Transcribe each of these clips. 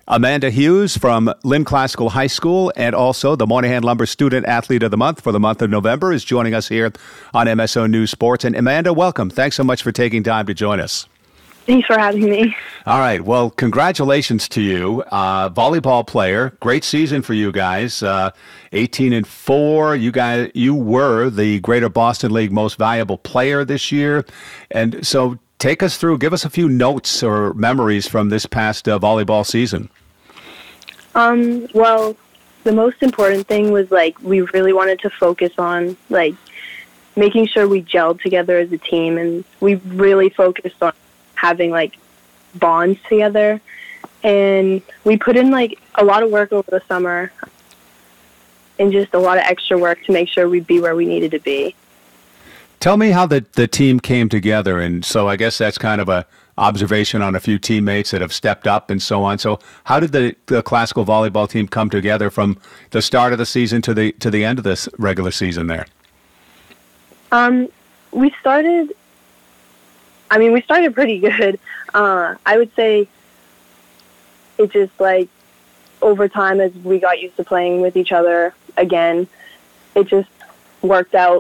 Amanda Hughes from Lynn Classical High School and also the Moynihan Lumber Student Athlete of the Month for the month of November is joining us here on MSO News Sports. And Amanda, welcome. Thanks so much for taking time to join us. Thanks for having me. All right. Well, congratulations to you. Volleyball player. Great season for you guys. 18-4. You were the Greater Boston League Most Valuable Player this year. And so take us through, give us a few notes or memories from this past volleyball season. Well, the most important thing was, we really wanted to focus on, making sure we gelled together as a team, and we really focused on having, bonds together. And we put in, a lot of work over the summer and just a lot of extra work to make sure we'd be where we needed to be. Tell me how the team came together, and so I guess that's kind of a observation on a few teammates that have stepped up and so on. So how did the classical volleyball team come together from the start of the season to the end of this regular season there? We started pretty good. I would say it just over time as we got used to playing with each other again, it just worked out.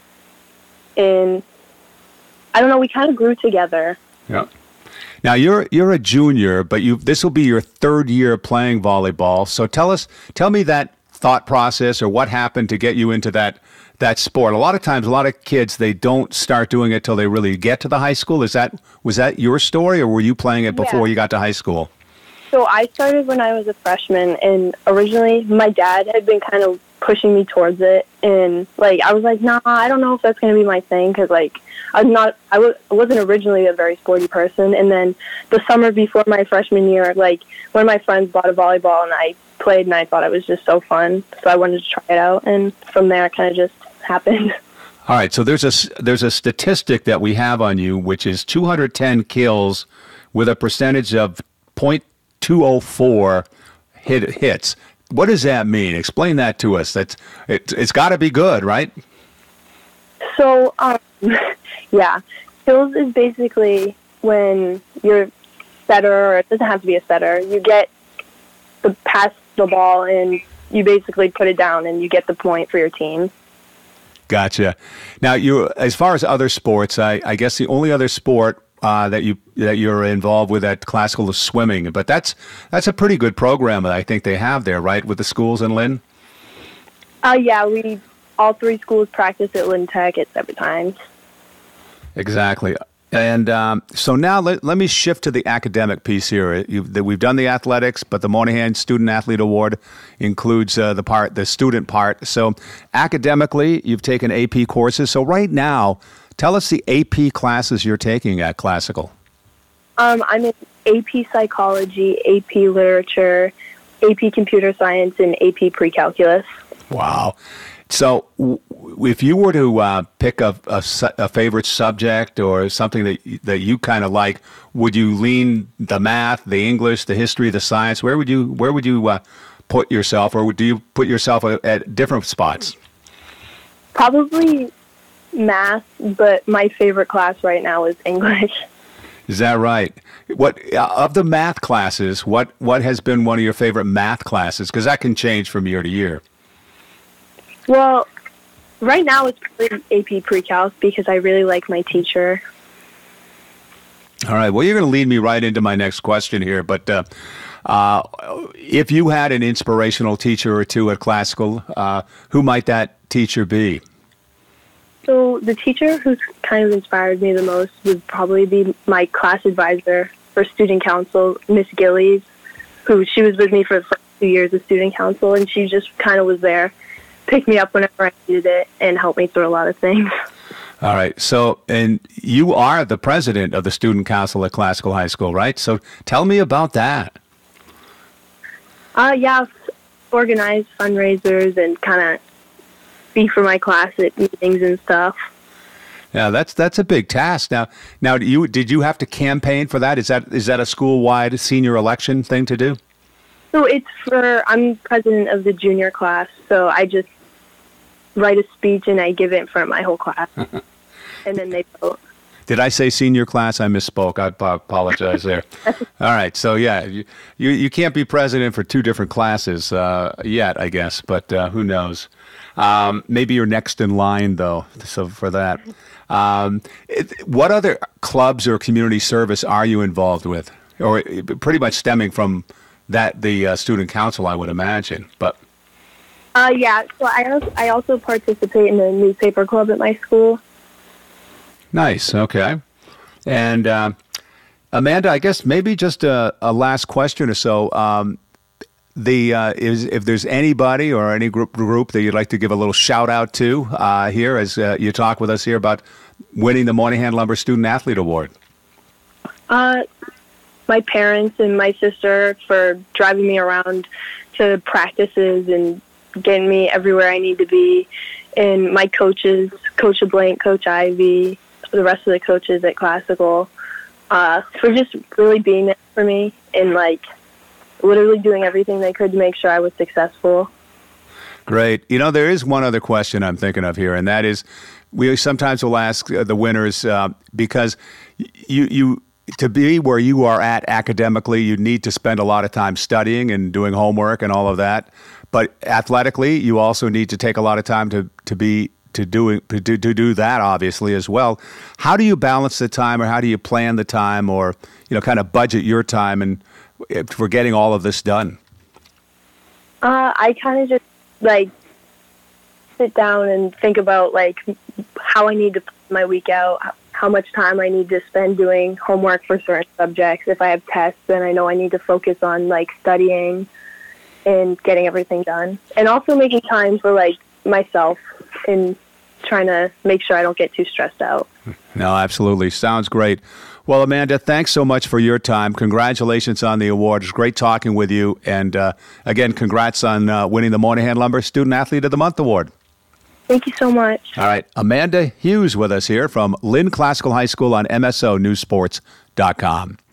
And I don't know, we kind of grew together. Yeah. Now you're a junior, but this will be your third year playing volleyball. So tell me that thought process or what happened to get you into that sport. A lot of times, a lot of kids, they don't start doing it till they really get to the high school. Was that your story, or were you playing it before you got to high school? So I started when I was a freshman, and originally my dad had been kind of pushing me towards it, and I was like, nah, I don't know if that's going to be my thing, because I wasn't originally a very sporty person. And then the summer before my freshman year, one of my friends bought a volleyball, and I played, and I thought it was just so fun, so I wanted to try it out, and from there it kind of just happened. All right, so there's a statistic that we have on you, which is 210 kills with a percentage of .204 hits. What does that mean? Explain that to us. It's got to be good, right? So, yeah, kills is basically when you're setter, or it doesn't have to be a setter. You get pass the ball and you basically put it down and you get the point for your team. Gotcha. Now, as far as other sports, I guess the only other sport that you're involved with at classical is swimming, but that's a pretty good program that I think they have there, right, with the schools in Lynn? Yeah, all three schools practice at Lynn Tech at separate times. Exactly. And so now let me shift to the academic piece here. We've done the athletics, but the Moynihan Student Athlete Award includes the student part. So academically, you've taken AP courses. So right now, tell us the AP classes you're taking at Classical. I'm in AP Psychology, AP Literature, AP Computer Science, and AP Pre-Calculus. Wow. So if you were to pick a favorite subject or something that you kind of like, would you lean the math, the English, the history, the science? Where would you put yourself, or do you put yourself at different spots? Probably math, but my favorite class right now is English. Is that right? What of the math classes? What has been one of your favorite math classes? Because that can change from year to year. Well, right now it's probably AP Pre-Calc because I really like my teacher. All right. Well, you're going to lead me right into my next question here. But if you had an inspirational teacher or two at Classical, who might that teacher be? So the teacher who's kind of inspired me the most would probably be my class advisor for student council, Miss Gillies, she was with me for the first 2 years of student council, and she just kind of was there, picked me up whenever I needed it, and helped me through a lot of things. All right. So, and you are the president of the student council at Classical High School, right? So tell me about that. Yeah, organize fundraisers and kind of speak for my class at meetings and stuff. Yeah, that's a big task. Now, did you have to campaign for that? Is that a school-wide senior election thing to do? So I'm president of the junior class, so I just write a speech and I give it in front of my whole class, and then they vote. Did I say senior class? I misspoke. I apologize there. All right. So, yeah, you can't be president for two different classes yet, I guess, but who knows? Maybe you're next in line, though, so for that. What other clubs or community service are you involved with? Or pretty much stemming from that, the student council, I would imagine. But yeah, so I also participate in the newspaper club at my school. Nice. Okay. And Amanda, I guess maybe just a last question or so. If there's anybody or any group that you'd like to give a little shout out to here as you talk with us here about winning the Moynihan Lumber Student Athlete Award. My parents and my sister for driving me around to practices and getting me everywhere I need to be, and my coaches, Coach LeBlanc, Coach Ivy, the rest of the coaches at Classical, for just really being there for me and like literally doing everything they could to make sure I was successful. Great. You know, there is one other question I'm thinking of here, and that is we sometimes will ask the winners because you to be where you are at academically, you need to spend a lot of time studying and doing homework and all of that. But athletically, you also need to take a lot of time to do that, obviously, as well. How do you balance the time, or how do you plan the time, or kind of budget your time and for getting all of this done? I kind of just sit down and think about how I need to plan my week out, how much time I need to spend doing homework for certain subjects. If I have tests, then I know I need to focus on studying and getting everything done, and also making time for myself and trying to make sure I don't get too stressed out. No, absolutely. Sounds great. Well, Amanda, thanks so much for your time. Congratulations on the award. It's great talking with you. And again, congrats on winning the Moynihan Lumber Student Athlete of the Month Award. Thank you so much. All right. Amanda Hughes with us here from Lynn Classical High School on MSONewsports.com.